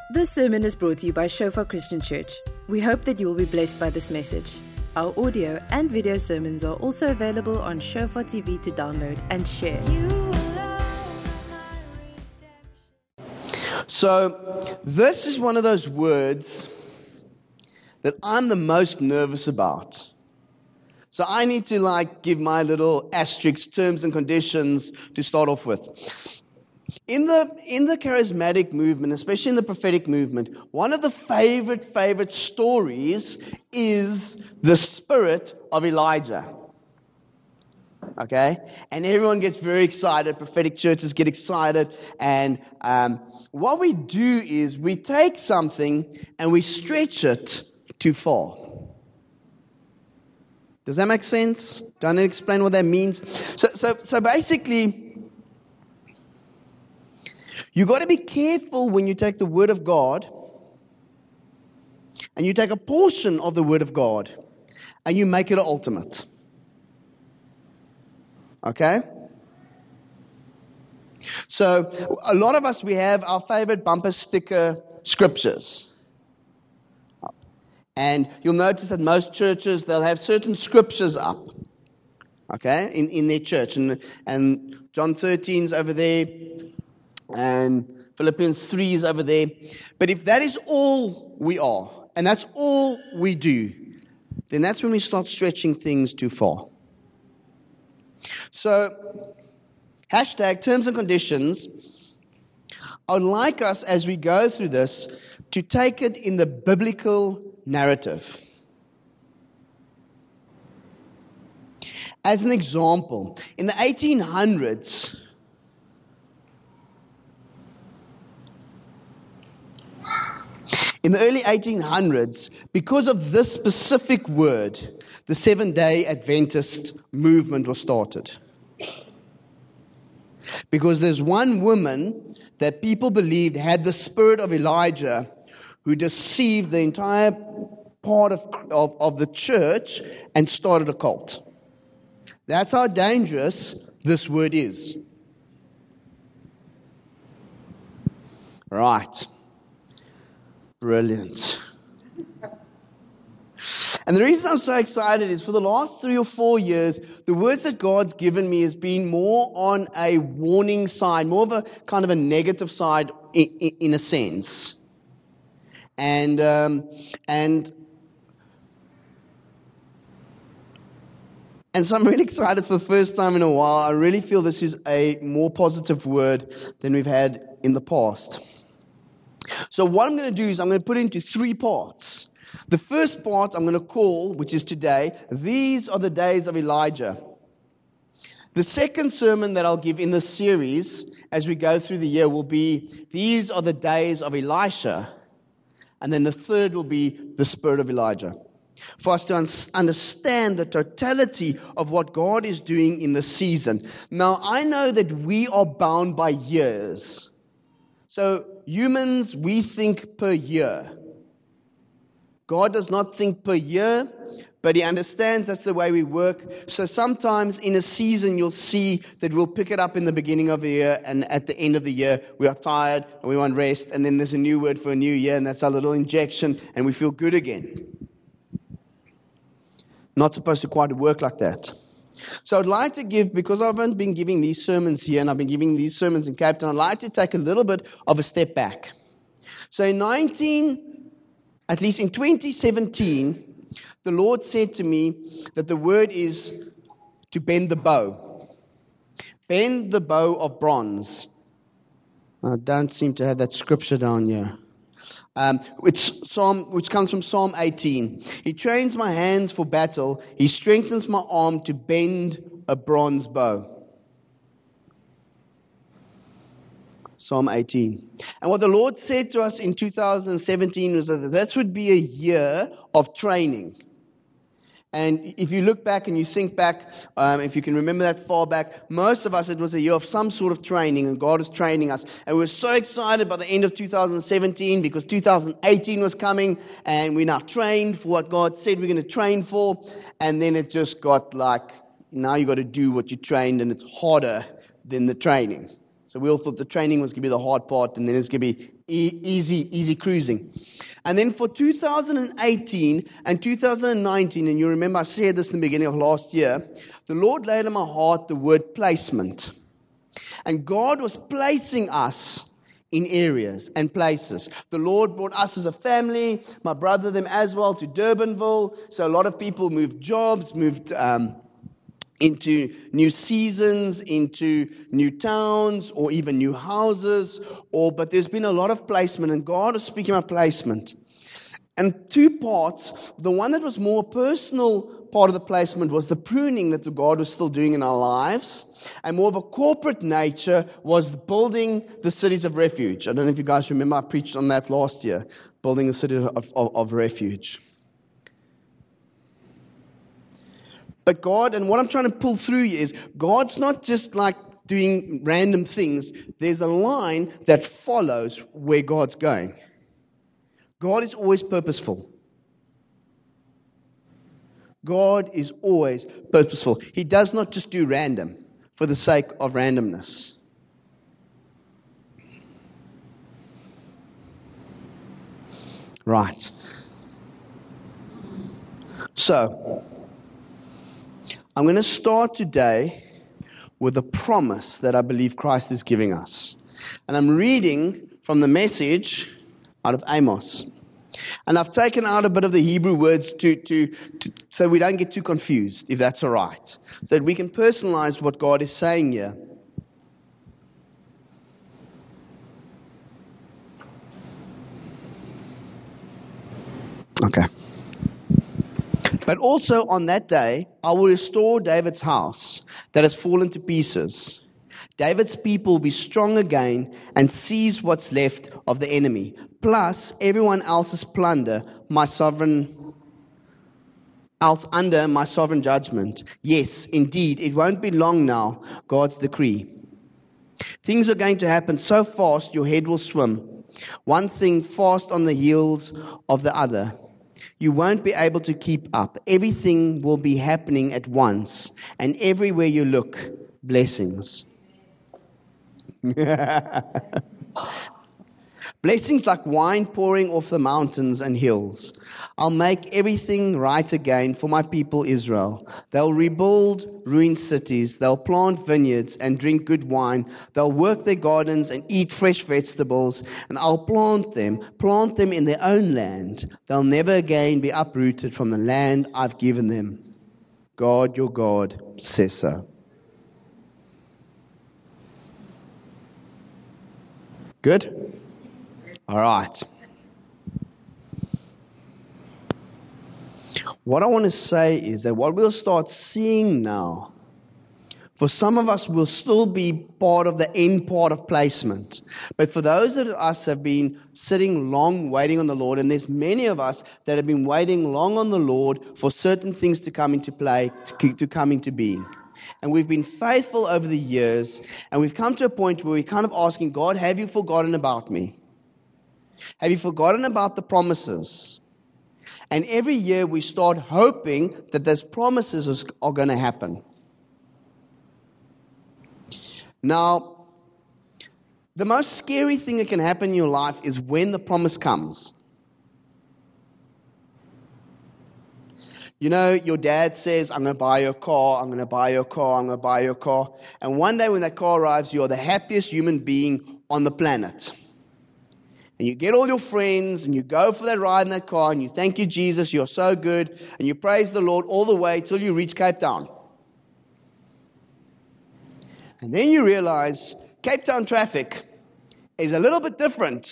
This sermon is brought to you by Shofar Christian Church. We hope that you will be blessed by this message. Our audio and video sermons are also available on Shofar TV to download and share. So, this is one of those words that I'm the most nervous about. So I need to give my little asterisk terms and conditions to start off with. In the charismatic movement, especially in the prophetic movement, one of the favorite stories is the spirit of Elijah. Okay? And everyone gets very excited. Prophetic churches get excited. And what we do is we take something and we stretch it too far. Does that make sense? Do I need to explain what that means? So basically, you've got to be careful when you take the Word of God and you take a portion of the Word of God and you make it an ultimate. Okay? So, a lot of us, we have our favorite bumper sticker scriptures. And you'll notice that most churches, they'll have certain scriptures up, okay, in their church. And John 13 is over there, and Philippians 3 is over there. But if that is all we are, and that's all we do, then that's when we start stretching things too far. So, hashtag terms and conditions. I would like us, as we go through this, to take it in the biblical narrative. As an example, in the 1800s, in the early 1800s, because of this specific word, the Seventh-day Adventist movement was started. Because there's one woman that people believed had the spirit of Elijah, who deceived the entire part of the church and started a cult. That's how dangerous this word is. Right. Brilliant. And the reason I'm so excited is for the last 3 or 4 years, the words that God's given me has been more on a warning side, more of a kind of a negative side in a sense. And so I'm really excited for the first time in a while. I really feel this is a more positive word than we've had in the past. So what I'm going to do is I'm going to put it into 3 parts. The first part I'm going to call, which is today, These Are the Days of Elijah. The second sermon that I'll give in this series, as we go through the year, will be These Are the Days of Elisha. And then the third will be the spirit of Elijah. For us to understand the totality of what God is doing in this season. Now, I know that we are bound by years. So, humans, we think per year. God does not think per year, but He understands that's the way we work. So sometimes in a season you'll see that we'll pick it up in the beginning of the year, and at the end of the year we are tired and we want rest, and then there's a new word for a new year, and that's our little injection, and we feel good again. Not supposed to quite work like that. So I'd like to give, because I've been giving these sermons here, and I've been giving these sermons in Cape Town, I'd like to take a little bit of a step back. So at least in 2017, the Lord said to me that the word is to bend the bow. Bend the bow of bronze. I don't seem to have that scripture down here. Which comes from Psalm 18. He trains my hands for battle. He strengthens my arm to bend a bronze bow. Psalm 18. And what the Lord said to us in 2017 was that this would be a year of training. And if you look back and you think back, if you can remember that far back, most of us, it was a year of some sort of training, and God was training us. And we were so excited by the end of 2017 because 2018 was coming, and we now trained for what God said we're going to train for. And then it just got now you got to do what you trained, and it's harder than the training. So we all thought the training was going to be the hard part, and then it's going to be easy cruising. And then for 2018 and 2019, and you remember I shared this in the beginning of last year, the Lord laid on my heart the word placement. And God was placing us in areas and places. The Lord brought us as a family, my brother, them as well, to Durbanville. So a lot of people moved jobs, moved into new seasons, into new towns, or even new houses. But there's been a lot of placement, and God is speaking about placement. And two parts. The one that was more personal part of the placement was the pruning that God was still doing in our lives. And more of a corporate nature was building the cities of refuge. I don't know if you guys remember, I preached on that last year, building the city of refuge. But God, and what I'm trying to pull through here is, God's not just like doing random things. There's a line that follows where God's going. God is always purposeful. God is always purposeful. He does not just do random for the sake of randomness. Right. So, I'm going to start today with a promise that I believe Christ is giving us. And I'm reading from the Message out of Amos. And I've taken out a bit of the Hebrew words so we don't get too confused, if that's all right. So that we can personalize what God is saying here. Okay. But also on that day, I will restore David's house that has fallen to pieces. David's people will be strong again and seize what's left of the enemy, plus everyone else's plunder, under my sovereign judgment. Yes, indeed, it won't be long now, God's decree. Things are going to happen so fast your head will swim. One thing fast on the heels of the other. You won't be able to keep up. Everything will be happening at once, and everywhere you look, blessings. Blessings like wine pouring off the mountains and hills. I'll make everything right again for my people Israel. They'll rebuild ruined cities. They'll plant vineyards and drink good wine. They'll work their gardens and eat fresh vegetables. And I'll plant them in their own land. They'll never again be uprooted from the land I've given them. God, your God, says so. Good? All right. What I want to say is that what we'll start seeing now, for some of us will still be part of the end part of placement. But for those of us have been sitting long waiting on the Lord, and there's many of us that have been waiting long on the Lord for certain things to come into play, to come into being. And we've been faithful over the years, and we've come to a point where we're kind of asking, God, have you forgotten about me? Have you forgotten about the promises? And every year we start hoping that those promises are going to happen. Now, the most scary thing that can happen in your life is when the promise comes. You know, your dad says, I'm going to buy you a car, I'm going to buy you a car, I'm going to buy you a car. And one day when that car arrives, you're the happiest human being on the planet. And you get all your friends, and you go for that ride in that car, and you thank you, Jesus, you're so good, and you praise the Lord all the way till you reach Cape Town. And then you realize Cape Town traffic is a little bit different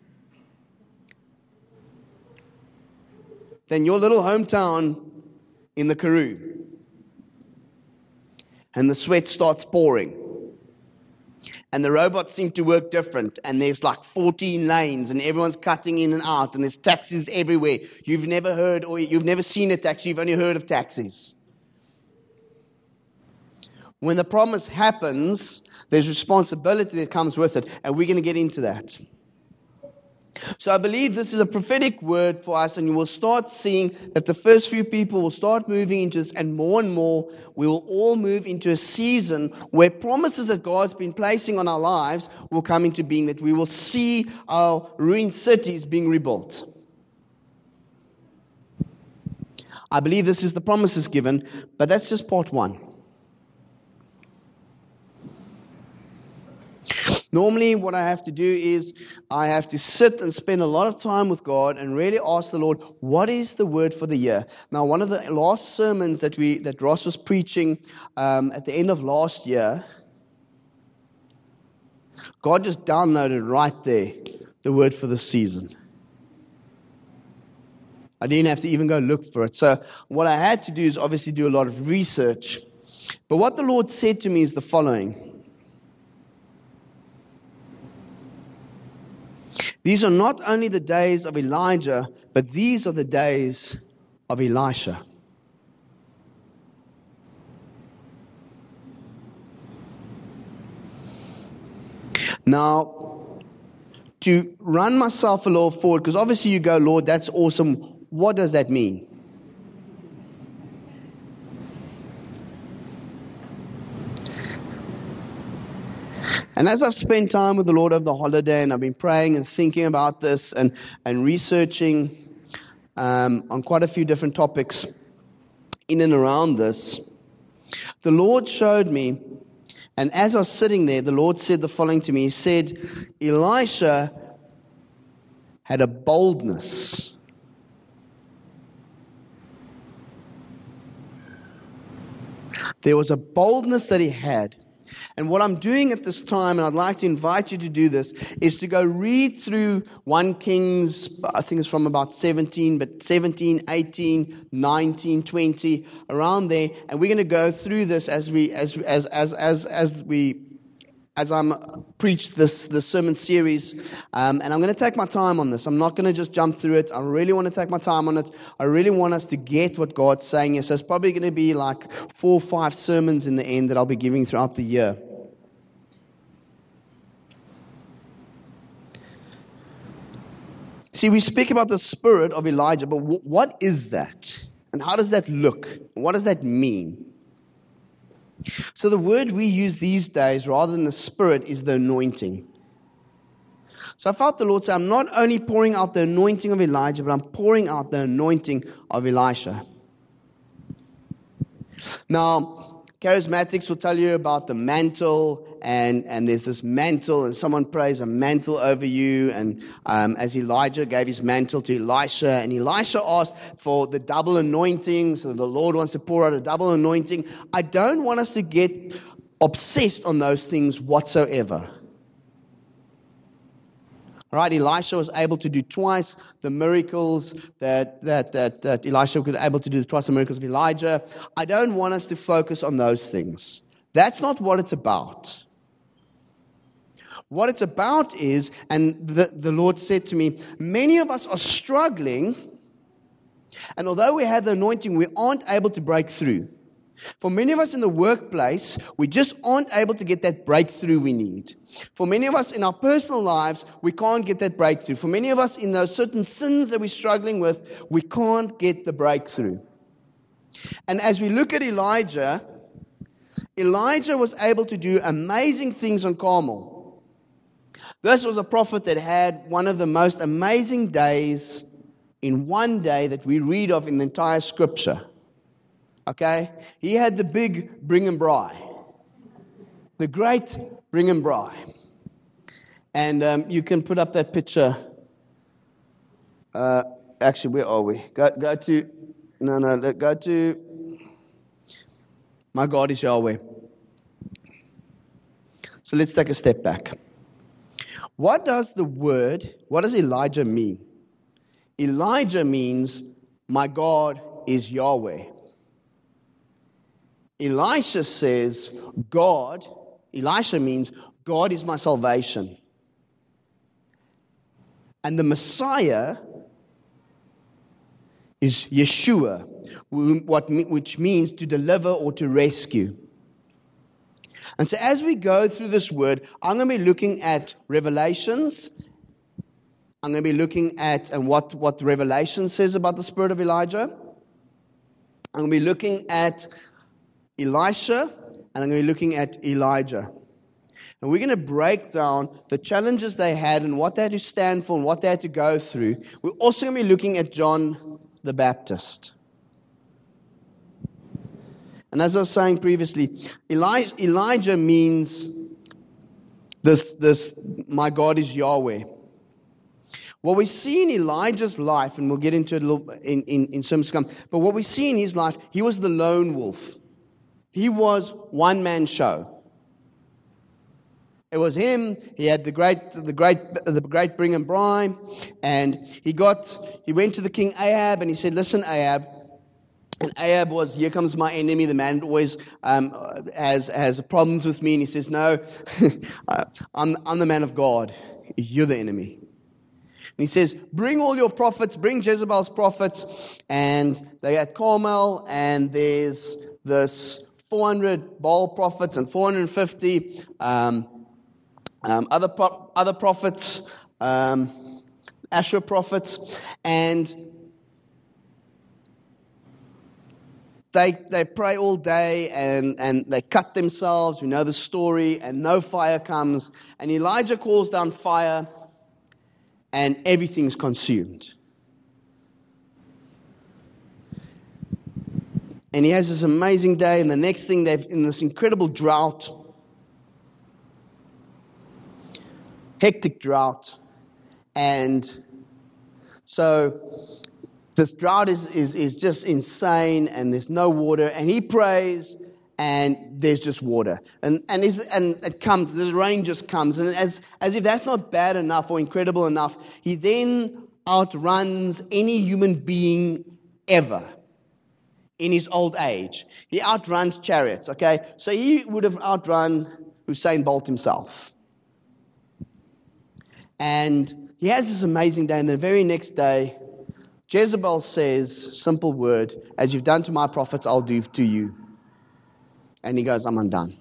than your little hometown in the Karoo. And the sweat starts pouring. And the robots seem to work different. And there's like 14 lanes. And everyone's cutting in and out. And there's taxis everywhere. You've never heard or you've never seen a taxi. You've only heard of taxis. When the promise happens, there's responsibility that comes with it. And we're going to get into that. So I believe this is a prophetic word for us, and you will start seeing that the first few people will start moving into this, and more we will all move into a season where promises that God's been placing on our lives will come into being, that we will see our ruined cities being rebuilt. I believe this is the promises given, but that's just part one. Normally, what I have to do is I have to sit and spend a lot of time with God and really ask the Lord, what is the word for the year? Now, one of the last sermons that Ross was preaching at the end of last year, God just downloaded right there the word for the season. I didn't have to even go look for it. So what I had to do is obviously do a lot of research. But what the Lord said to me is the following. These are not only the days of Elijah, but these are the days of Elisha. Now, to run myself a little forward, because obviously you go, Lord, that's awesome. What does that mean? And as I've spent time with the Lord over the holiday, and I've been praying and thinking about this and researching on quite a few different topics in and around this, the Lord showed me, and as I was sitting there, the Lord said the following to me. He said, Elisha had a boldness. There was a boldness that he had. And what I'm doing at this time, and I'd like to invite you to do this, is to go read through 1 Kings, I think it's from about 17, 18, 19, 20, around there. And we're going to go through this as I'm preach this sermon series, and I'm going to take my time on this. I'm not going to just jump through it. I really want to take my time on it. I really want us to get what God's saying here. So it's probably going to be like 4 or 5 sermons in the end that I'll be giving throughout the year. See, we speak about the spirit of Elijah, but what is that? And how does that look? What does that mean? So the word we use these days, rather than the spirit, is the anointing. So I felt the Lord say, I'm not only pouring out the anointing of Elijah, but I'm pouring out the anointing of Elisha. Now, charismatics will tell you about the mantle, and there's this mantle, and someone prays a mantle over you, and as Elijah gave his mantle to Elisha, and Elisha asked for the double anointing, so the Lord wants to pour out a double anointing. I don't want us to get obsessed on those things whatsoever. Right, Elisha was able to do twice the miracles that Elisha was able to do, twice the miracles of Elijah. I don't want us to focus on those things. That's not what it's about. What it's about is, and the Lord said to me, many of us are struggling, and although we have the anointing, we aren't able to break through. For many of us in the workplace, we just aren't able to get that breakthrough we need. For many of us in our personal lives, we can't get that breakthrough. For many of us in those certain sins that we're struggling with, we can't get the breakthrough. And as we look at Elijah was able to do amazing things on Carmel. This was a prophet that had one of the most amazing days in one day that we read of in the entire scripture. Okay? He had the big bring and bri. The great bring and bri. And you can put up that picture. Actually, where are we? Go to My God is Yahweh. So let's take a step back. What does Elijah mean? Elijah means, my God is Yahweh. Elisha says, Elisha means, God is my salvation. And the Messiah is Yeshua, which means to deliver or to rescue. And so as we go through this word, I'm going to be looking at Revelations I'm going to be looking at what Revelation says about the spirit of Elijah. I'm going to be looking at Elisha, and I'm going to be looking at Elijah. And we're going to break down the challenges they had and what they had to stand for and what they had to go through. We're also going to be looking at John the Baptist. And as I was saying previously, Elijah means this, my God is Yahweh. What we see in Elijah's life, and we'll get into it a little in sermons to come, but what we see in his life, he was the lone wolf. He was one-man show. It was him. He had the great bring and bribe, and he went to the king Ahab, and he said, "Listen, Ahab." And Ahab was, here comes my enemy, the man that always has problems with me, and he says, "No, I'm the man of God. You're the enemy." And he says, "Bring all your prophets, bring Jezebel's prophets." And they at Carmel, and there's this 400 Baal prophets and 450 other prophets, Asherah prophets, and they pray all day and they cut themselves. We know the story, and no fire comes. And Elijah calls down fire, and everything's consumed. And he has this amazing day, and the next thing they've in this incredible drought. Hectic drought. And so this drought is just insane, and there's no water, and he prays, and there's just water. And it comes, the rain just comes, and as if that's not bad enough or incredible enough, he then outruns any human being ever in his old age. He outruns chariots, okay? So he would have outrun Usain Bolt himself. And he has this amazing day, and the very next day, Jezebel says, simple word, "As you've done to my prophets, I'll do to you." And he goes, "I'm undone."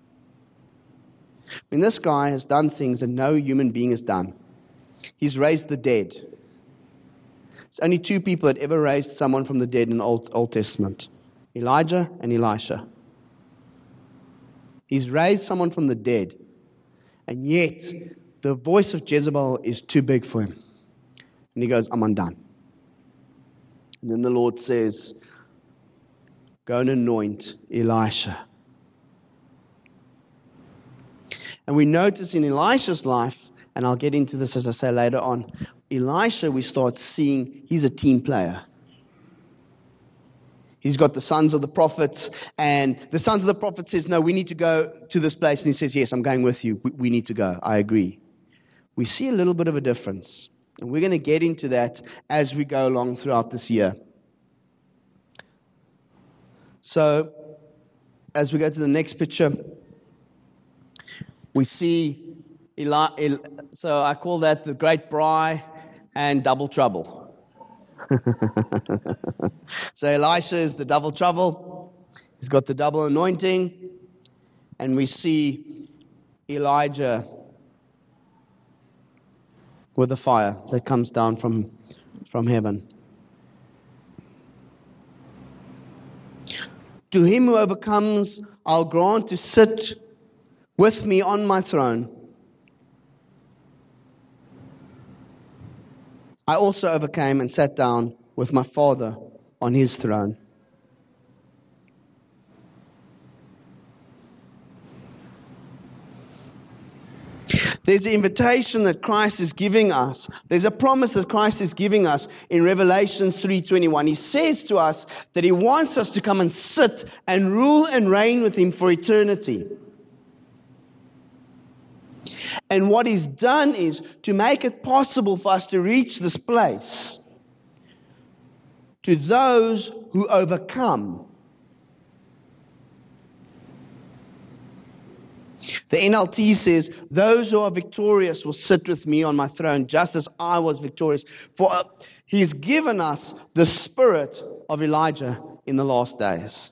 When this guy has done things that no human being has done, he's raised the dead. There's only two people that ever raised someone from the dead in the Old Testament, Elijah and Elisha. He's raised someone from the dead, and yet the voice of Jezebel is too big for him. And he goes, "I'm undone." And then the Lord says, "Go and anoint Elisha." And we notice in Elisha's life, and I'll get into this as I say later on, Elisha, we start seeing he's a team player. He's got the sons of the prophets, and the sons of the prophets says, "No, we need to go to this place." And he says, "Yes, I'm going with you. We need to go. I agree." We see a little bit of a difference. And we're going to get into that as we go along throughout this year. So, as we go to the next picture, we see so I call that the great braai and double trouble. So Elisha is the double trouble. He's got the double anointing. And we see Elijah with the fire that comes down from heaven. To him who overcomes, I'll grant to sit with me on my throne. I also overcame and sat down with my Father on his throne. There's an invitation that Christ is giving us. There's a promise that Christ is giving us in Revelation 3:21. He says to us that he wants us to come and sit and rule and reign with him for eternity. And what he's done is to make it possible for us to reach this place. To those who overcome. The NLT says, "Those who are victorious will sit with me on my throne, just as I was victorious." For he's given us the spirit of Elijah in the last days.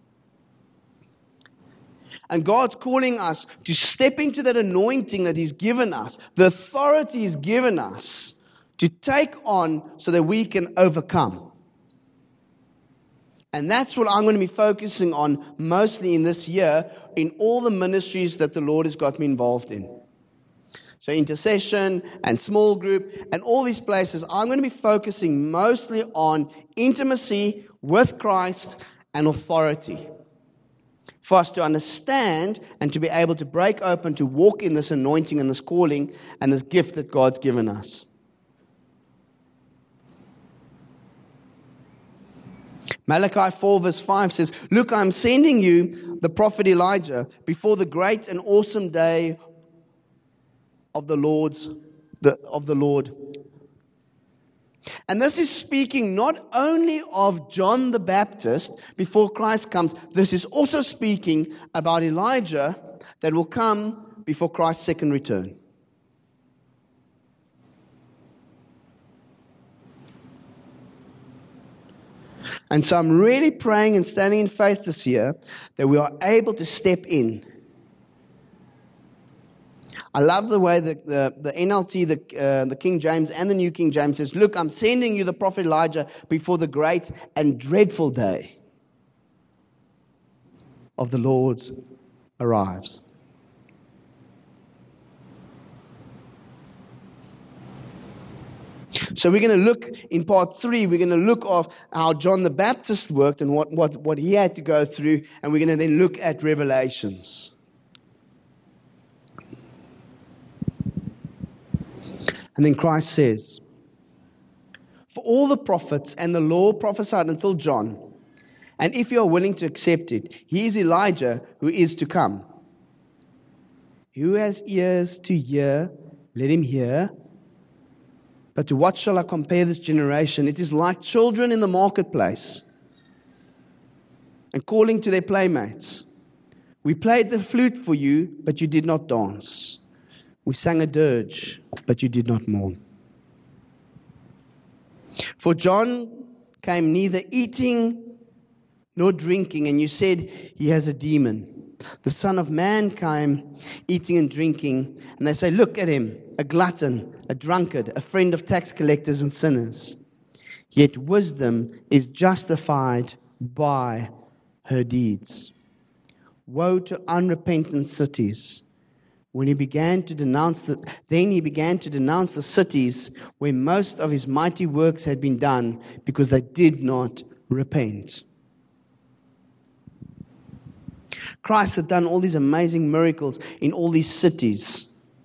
And God's calling us to step into that anointing that he's given us, the authority he's given us, to take on so that we can overcome. And that's what I'm going to be focusing on mostly in this year in all the ministries that the Lord has got me involved in. So intercession and small group and all these places, I'm going to be focusing mostly on intimacy with Christ and authority. For us to understand and to be able to break open, to walk in this anointing and this calling and this gift that God's given us. Malachi 4 verse 5 says, "Look, I'm sending you the prophet Elijah before the great and awesome day of the Lord. And this is speaking not only of John the Baptist before Christ comes, this is also speaking about Elijah that will come before Christ's second return. And so I'm really praying and standing in faith this year that we are able to step in. I love the way that the NLT, the King James and the New King James says, "Look, I'm sending you the prophet Elijah before the great and dreadful day of the Lord arrives." So we're going to look in part 3, we're going to look at how John the Baptist worked and what he had to go through, and we're going to then look at Revelations. And then Christ says, "For all the prophets and the law prophesied until John, and if you are willing to accept it, he is Elijah who is to come. Who has ears to hear, let him hear. But to what shall I compare this generation? It is like children in the marketplace, and calling to their playmates. We played the flute for you, but you did not dance. We sang a dirge, but you did not mourn. For John came neither eating nor drinking, and you said he has a demon. The Son of Man came eating and drinking, and they say, look at him, a glutton, a drunkard, a friend of tax collectors and sinners. Yet wisdom is justified by her deeds. Woe to unrepentant cities! When he began to denounce the cities where most of his mighty works had been done, because they did not repent." Christ had done all these amazing miracles in all these cities.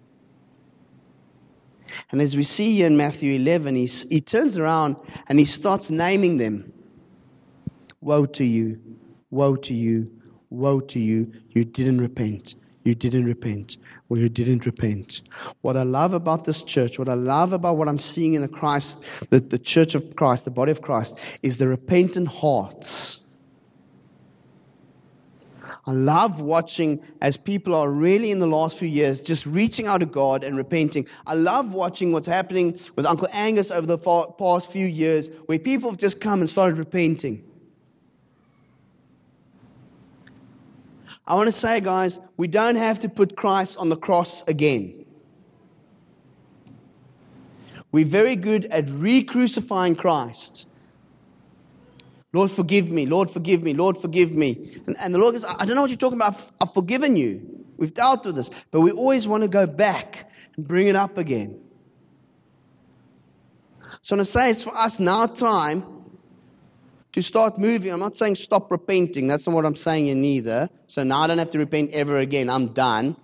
And as we see here in Matthew 11, he turns around and he starts naming them. Woe to you, woe to you, woe to you, you didn't repent. You didn't repent. Well, you didn't repent. What I love about this church, what I love about what I'm seeing in the church of Christ, the body of Christ, is the repentant hearts. I love watching as people are really in the last few years just reaching out to God and repenting. I love watching what's happening with Uncle Angus over the past few years, where people have just come and started repenting. I want to say, guys, we don't have to put Christ on the cross again. We're very good at re-crucifying Christ. Lord, forgive me. Lord, forgive me. Lord, forgive me. And the Lord goes, I don't know what you're talking about. I've forgiven you. We've dealt with this. But we always want to go back and bring it up again. So I'm going to say it's for us now time to start moving. I'm not saying stop repenting. That's not what I'm saying here neither. So now I don't have to repent ever again. I'm done.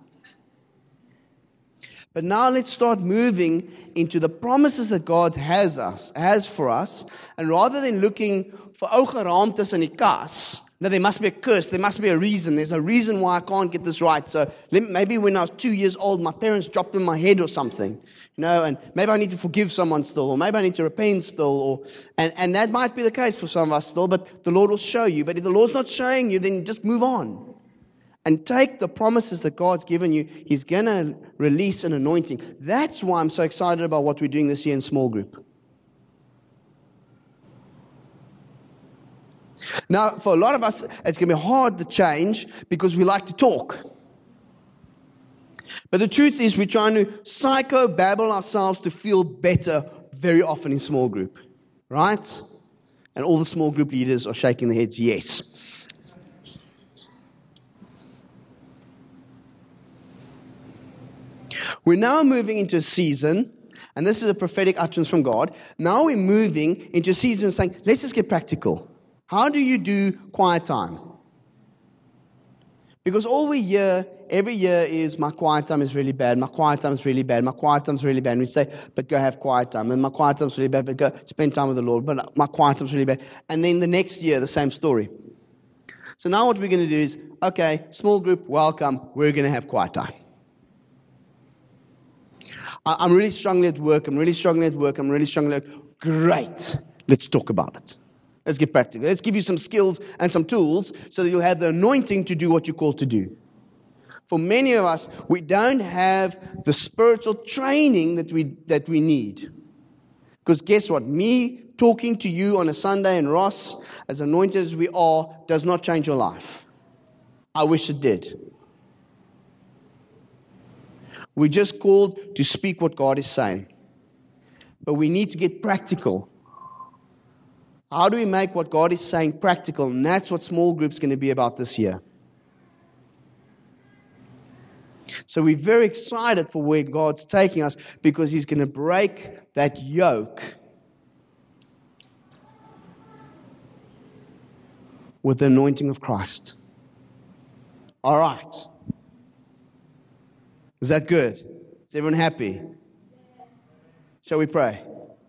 But now let's start moving into the promises that God has for us. And rather than looking for oogeraamtes in die kas, that there must be a curse, there must be a reason. There's a reason why I can't get this right. So maybe when I was 2 years old, my parents dropped in my head or something. And maybe I need to forgive someone still, or maybe I need to repent still, and that might be the case for some of us still, but the Lord will show you. But if the Lord's not showing you, then just move on. And take the promises that God's given you. He's going to release an anointing. That's why I'm so excited about what we're doing this year in small group. Now, for a lot of us, it's going to be hard to change because we like to talk. But the truth is, we're trying to psycho-babble ourselves to feel better very often in small group, right? And all the small group leaders are shaking their heads, yes. We're now moving into a season, and this is a prophetic utterance from God. Now we're moving into a season of saying, let's just get practical. How do you do quiet time? Because all we hear every year is, my quiet time is really bad, my quiet time is really bad, my quiet time is really bad. And we say, but go have quiet time. And my quiet time is really bad, but go spend time with the Lord. But my quiet time is really bad. And then the next year, the same story. So now what we're going to do is, okay, small group, welcome, we're going to have quiet time. I'm really struggling at work, I'm really struggling at work. Great, let's talk about it. Let's get practical. Let's give you some skills and some tools so that you'll have the anointing to do what you're called to do. For many of us, we don't have the spiritual training that we need. Because guess what? Me talking to you on a Sunday and Ross, as anointed as we are, does not change your life. I wish it did. We're just called to speak what God is saying. But we need to get practical. How do we make what God is saying practical? And that's what small group's going to be about this year. So we're very excited for where God's taking us, because He's going to break that yoke with the anointing of Christ. All right. Is that good? Is everyone happy? Shall we pray?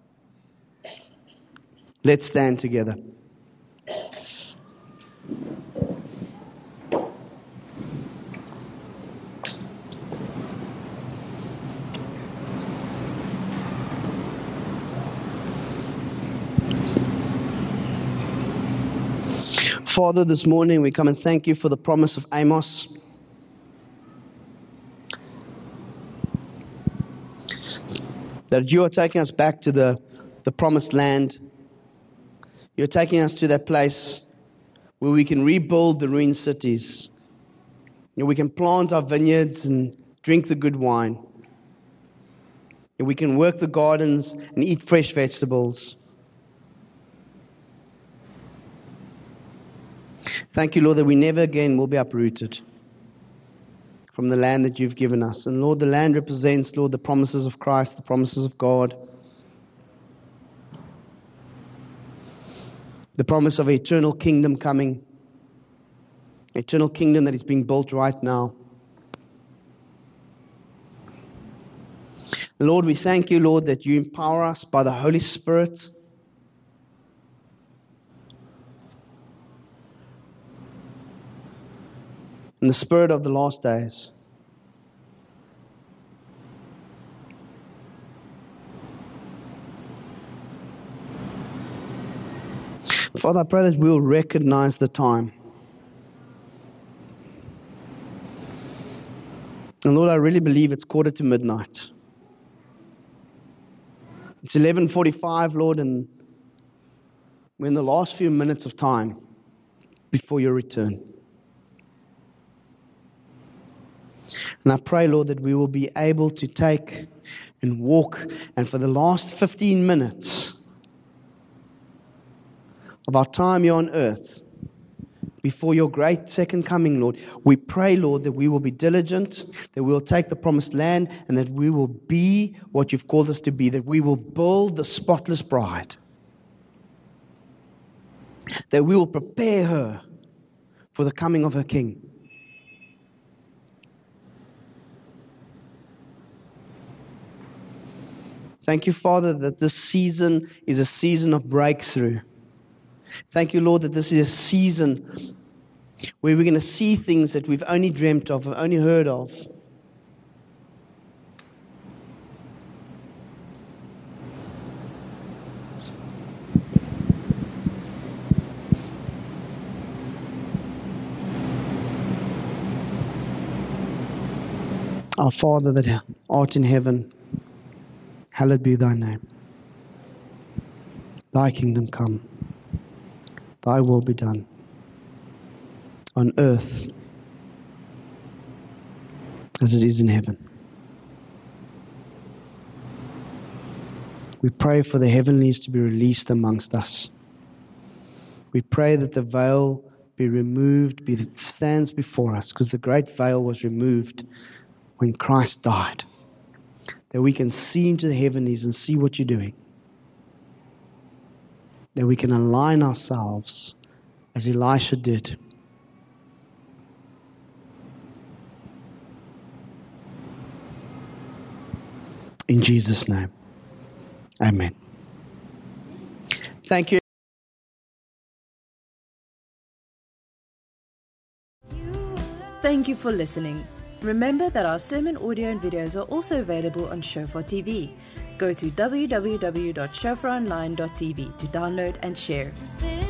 Let's stand together. Father, this morning we come and thank you for the promise of Amos. That you are taking us back to the promised land. You're taking us to that place where we can rebuild the ruined cities. And we can plant our vineyards and drink the good wine. And we can work the gardens and eat fresh vegetables. Thank you, Lord, that we never again will be uprooted from the land that you've given us. And Lord, the land represents, Lord, the promises of Christ, the promises of God. The promise of an eternal kingdom coming. Eternal kingdom that is being built right now. Lord, we thank you, Lord, that you empower us by the Holy Spirit. In the spirit of the last days. Father, I pray that we'll recognize the time. And Lord, I really believe it's midnight. It's 11:45, Lord, and we're in the last few minutes of time before your return. And I pray, Lord, that we will be able to take and walk, and for the last 15 minutes of our time here on earth, before your great second coming, Lord, we pray, Lord, that we will be diligent, that we will take the promised land, and that we will be what you've called us to be, that we will build the spotless bride, that we will prepare her for the coming of her King. Thank you, Father, that this season is a season of breakthrough. Thank you, Lord, that this is a season where we're going to see things that we've only dreamt of, only heard of. Our Father that art in heaven, hallowed be thy name. Thy kingdom come. Thy will be done. On earth as it is in heaven. We pray for the heavenlies to be released amongst us. We pray that the veil be removed, that stands before us, because the great veil was removed when Christ died. That we can see into the heavenlies and see what you're doing. That we can align ourselves as Elisha did. In Jesus' name. Amen. Thank you. Thank you for listening. Remember that our sermon audio and videos are also available on Shofar TV. Go to www.shofaronline.tv to download and share.